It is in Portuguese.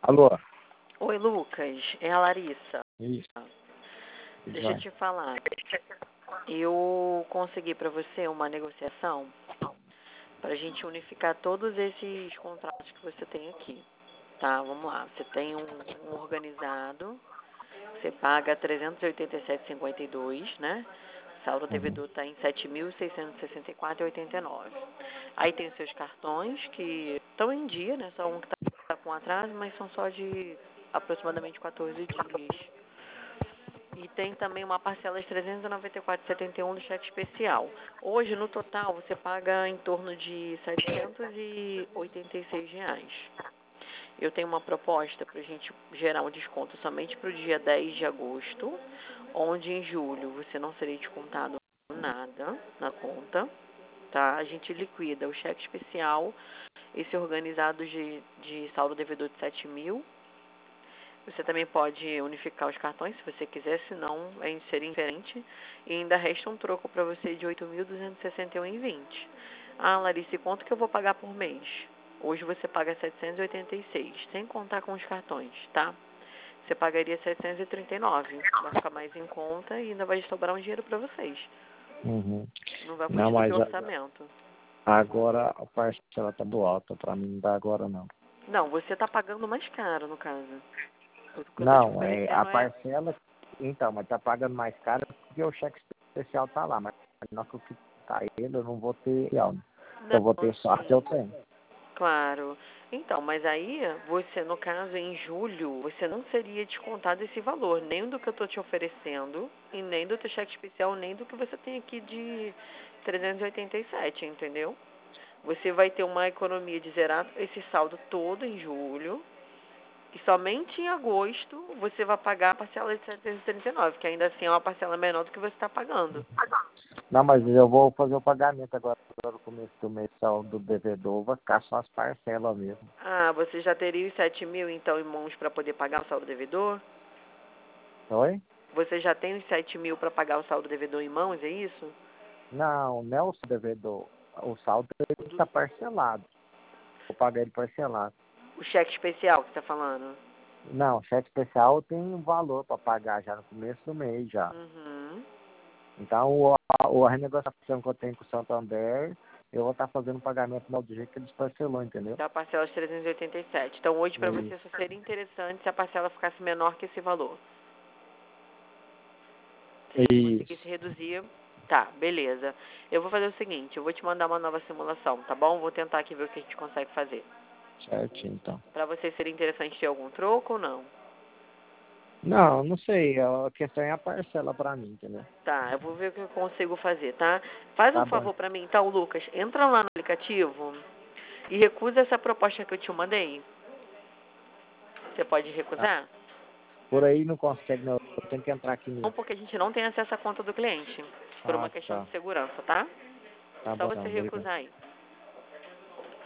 Alô? Oi, Lucas. É a Larissa. Isso, Deixa eu vai. te falar. Eu consegui para você uma negociação para a gente unificar todos esses contratos que você tem aqui. Tá, vamos lá. Você tem um organizado, você paga R$ 387,52, né? O saldo devedor está em R$ 7.664,89. Aí tem os seus cartões que estão em dia, né? Só um que está com atraso, mas são só de aproximadamente 14 dias. E tem também uma parcela de R$ 394,71 do cheque especial. Hoje, no total, você paga em torno de R$ 786. Eu tenho uma proposta para a gente gerar um desconto somente para o dia 10 de agosto, onde em julho você não seria descontado nada na conta, tá? A gente liquida o cheque especial, esse organizado de saldo devedor de 7 mil. Você também pode unificar os cartões, se você quiser, senão seria diferente. E ainda resta um troco para você de R$ 8.261,20. Ah, Larissa, e quanto que eu vou pagar por mês? Hoje você paga 786, sem contar com os cartões, tá? Você pagaria 739, vai ficar mais em conta e ainda vai sobrar um dinheiro para vocês. Uhum. Não vai Não, fugir do mas seu orçamento. agora a parcela tá do alta, pra mim não dá agora não. Não, você está pagando mais caro, no caso. O que eu estou te Não, a oferecendo é... parcela, então, mas tá pagando mais caro porque o cheque especial tá lá, mas na hora que tá ele, eu não vou ter real, né? Eu vou Não, ter só a que eu sim. tenho. Claro. Então, mas aí você, no caso, em julho, você não seria descontado esse valor, nem do que eu estou te oferecendo, e nem do teu cheque especial, nem do que você tem aqui de 387, entendeu? Você vai ter uma economia de zerar esse saldo todo em julho, e somente em agosto você vai pagar a parcela de 739, que ainda assim é uma parcela menor do que você está pagando. Não, mas eu vou fazer o pagamento agora no começo do mês do devedor, vai ficar só as parcelas mesmo. Ah, você já teria os 7 mil, então, em mãos para poder pagar o saldo devedor? Oi? Você já tem os 7 mil para pagar o saldo devedor em mãos, é isso? Não, não é o devedor. O saldo O, está parcelado. Vou pagar ele parcelado. o cheque especial que você está falando? Não, cheque especial tem um valor para pagar já no começo do mês já. Uhum. Então, a renegociação que eu tenho com o Santander, eu vou estar fazendo o pagamento do jeito que eles parcelou, entendeu? Da parcela de 387. Então, hoje para você Isso. só seria interessante se a parcela ficasse menor que esse valor. Se a gente conseguisse Isso. reduzir, tá, beleza. Eu vou fazer o seguinte, eu vou te mandar uma nova simulação, tá bom? Vou tentar aqui ver o que a gente consegue fazer. Certinho, então. Para você seria interessante ter algum troco ou não? Não, não sei. A questão é a parcela para mim, entendeu? Tá, eu vou ver o que eu consigo fazer, tá? Faz um Tá bom. favor para mim, tá, o Lucas? Entra lá no aplicativo e recusa essa proposta que eu te mandei. Você pode Tá. recusar? Por aí não consegue, não. Eu tenho que entrar aqui Não, mesmo. porque a gente não tem acesso à conta do cliente, por Ah, uma questão tá. de segurança, tá? Tá Só bom, você então. Obrigado. recusar aí.